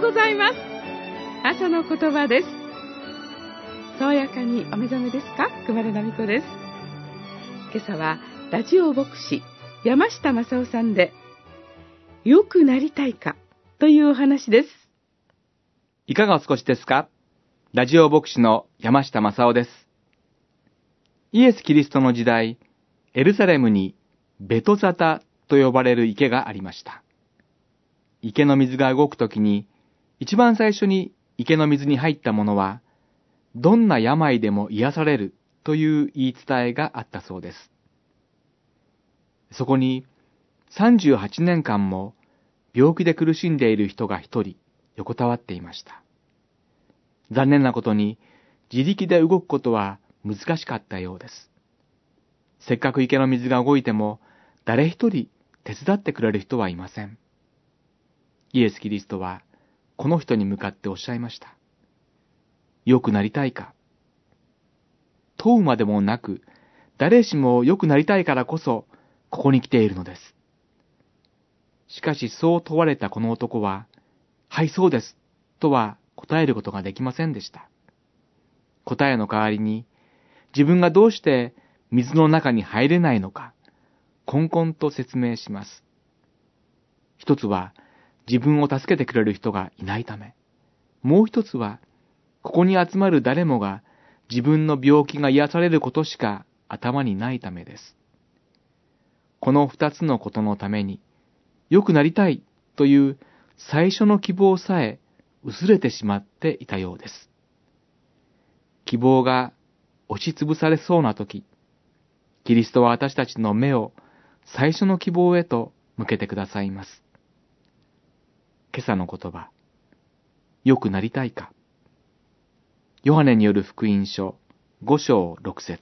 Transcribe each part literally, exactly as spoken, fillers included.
ございます。朝の言葉です。爽やかにお目覚めですか？熊田奈美子です。今朝はラジオ牧師山下正夫さんで、良くなりたいかというお話です。 いかがお過ごしですか？ラジオ牧師の山下正夫です。イエス・キリストの時代、エルサレムにベトザタと呼ばれる池がありました。池の水が動くときに、一番最初に池の水に入ったものは、どんな病でも癒されるという言い伝えがあったそうです。そこにさんじゅうはちねんかんも病気で苦しんでいる人が一人横たわっていました。残念なことに自力で動くことは難しかったようです。せっかく池の水が動いても誰一人手伝ってくれる人はいません。イエス・キリストはこの人に向かっておっしゃいました。良くなりたいか？問うまでもなく、誰しも良くなりたいからこそここに来ているのです。しかしそう問われたこの男は、はいそうです、とは答えることができませんでした。答えの代わりに、自分がどうして水の中に入れないのか、こんこんと説明します。一つは、自分を助けてくれる人がいないため。もう一つは、ここに集まる誰もが自分の病気が癒されることしか頭にないためです。この二つのことのために、良くなりたいという最初の希望さえ薄れてしまっていたようです。希望が押しつぶされそうなとき、キリストは私たちの目を最初の希望へと向けてくださいます。今朝の言葉、良くなりたいか。ヨハネによる福音書ご章ろく節。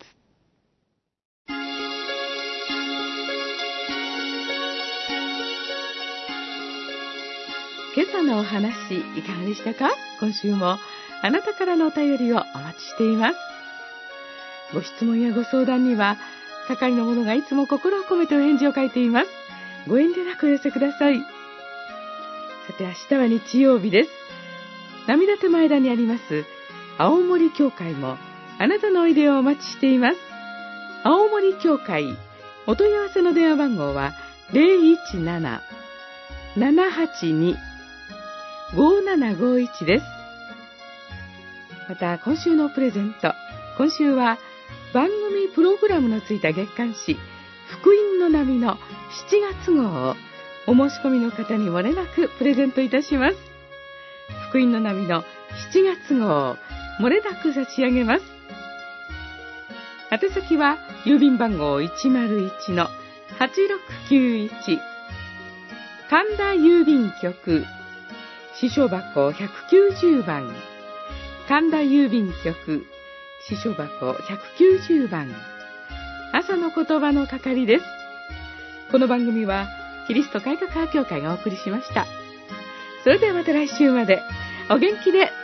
今朝のお話いかがでしたか？今週もあなたからのお便りをお待ちしています。ご質問やご相談には係の者がいつも心を込めてお返事を書いています。ご遠慮なくお寄せください。さて、明日は日曜日です。波立前田にあります青森教会もあなたのおいでをお待ちしています。青森教会お問い合わせの電話番号は ゼロいちなな ななはちに ごななごいち です。また今週のプレゼント、今週は番組プログラムのついた月刊誌福音の波のしちがつ号をお申し込みの方にもれなくプレゼントいたします。福音の波のしちがつ号、もれなく差し上げます。宛先は郵便番号 いちまるいちのはちろくきゅういち 神田郵便局支所箱ひゃくきゅうじゅうばん、神田郵便局支所箱ひゃくきゅうじゅうばん、朝の言葉の係です。この番組はキリスト改革派教会がお送りしました。それではまた来週までお元気で